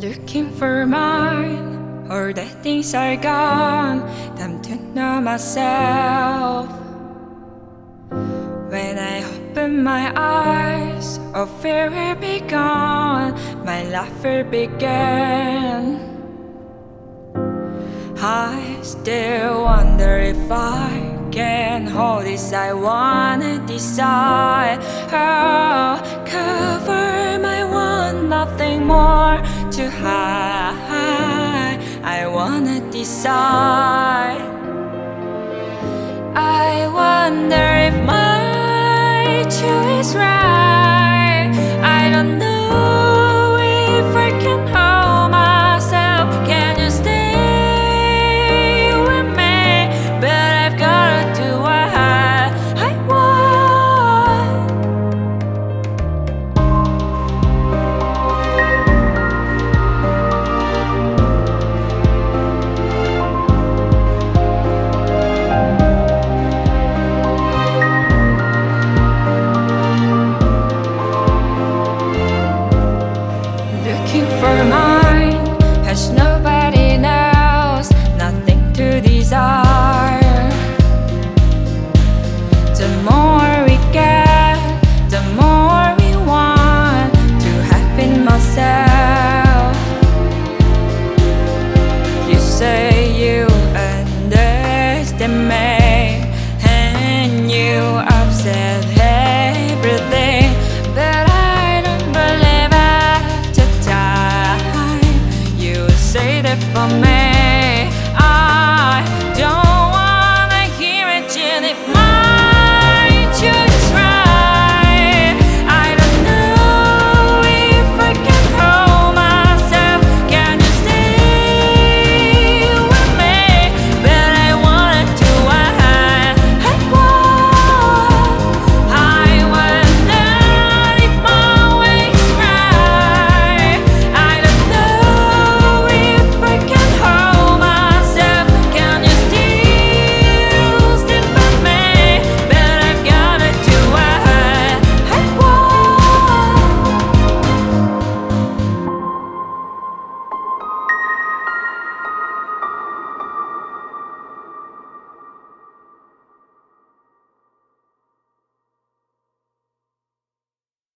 looking for mine. All the things are gone. Time to know myself. When I open my eyes, all fear will be gone. My life will begin. I still wonder if I can hold this. I wanna decide. Oh, cover my one, nothing more to hide. I wanna decide. I wonder if my choice is right.